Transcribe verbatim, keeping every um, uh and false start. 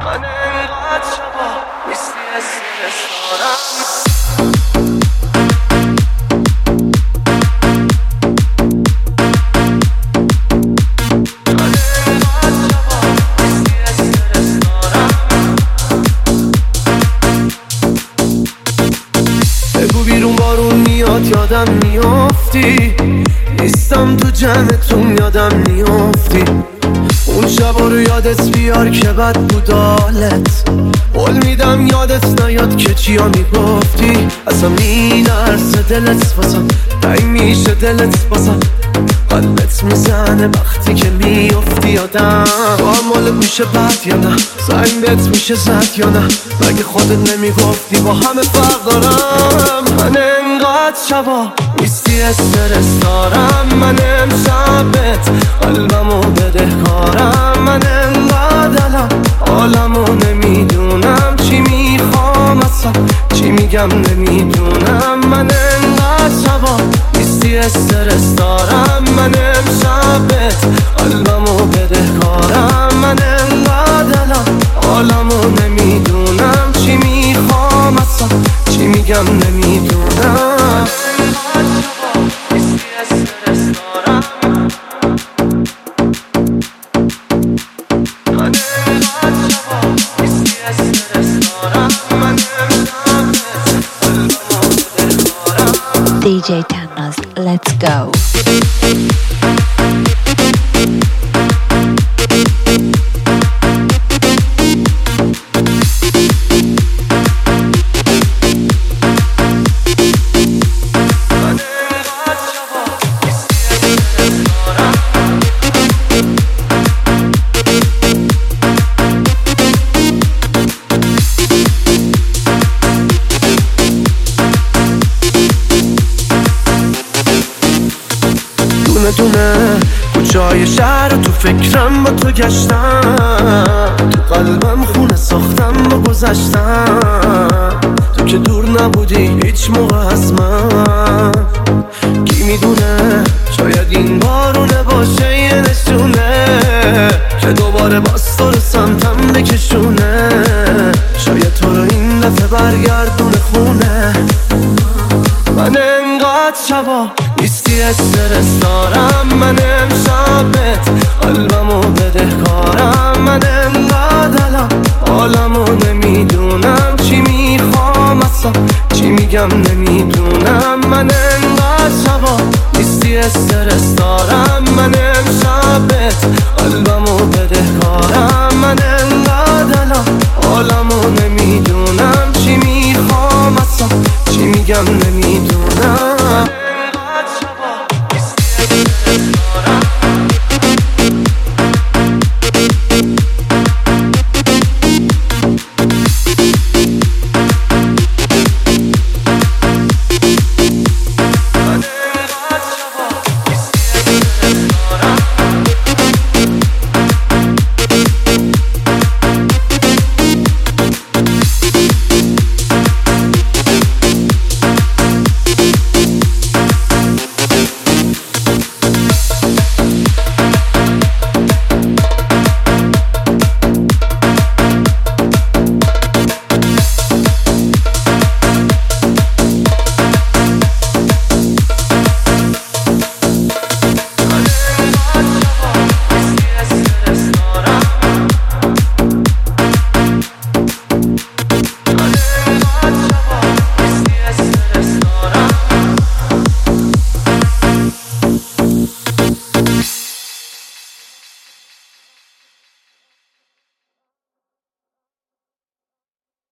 من انقدر شبا نیستی استرس دارم. یادم میافتی نیستم تو جمعتون یادم میافتی اون شبا رو یادت بیار که بد بود حالت قول میدم یادت نیاد که چیا میگفتی اصلا میلرزه دلت واسم تنگ میشه دلت واسم قلبت میزنه وقتی که میافتی یادم مالت میشه بد یا نه زنگ بهت میشه زد یا نه مگه خودت نمیگفتی با همه فرق دارم من انقدر شبا نیستی استرس دارم من امشبت قلبمو بده کارم من انقدر الان عالمو نمیدونم چی میخوام اصلا چی میگم نمیدونم من انقدر شبا نیستی استرس دارم من امشبت قلبمو بده کارم من انقدر الان عالمو نمیدونم چی میخوام اصلا چی میگم نمیدونم دی جی Tannaz, let's go. دونه کوچای شهر تو فکرم با تو گشتم تو قلبم خونه ساختم با گذشتم تو که دور نبودی هیچ موقع از من کی میدونه شاید این بارونه باشه یه نشونه که دوباره باز تو رو سمتم بکشونه شاید تو رو این دفعه برگردونه خونه من انقدر شبا نیستی استرس دارم من امشبت قلبمو بده کارم من انقدر الان عالمو نمیدونم چی میخوام اصلا چی میگم نمیدونم من انقدر شبا نیستی استرس دارم من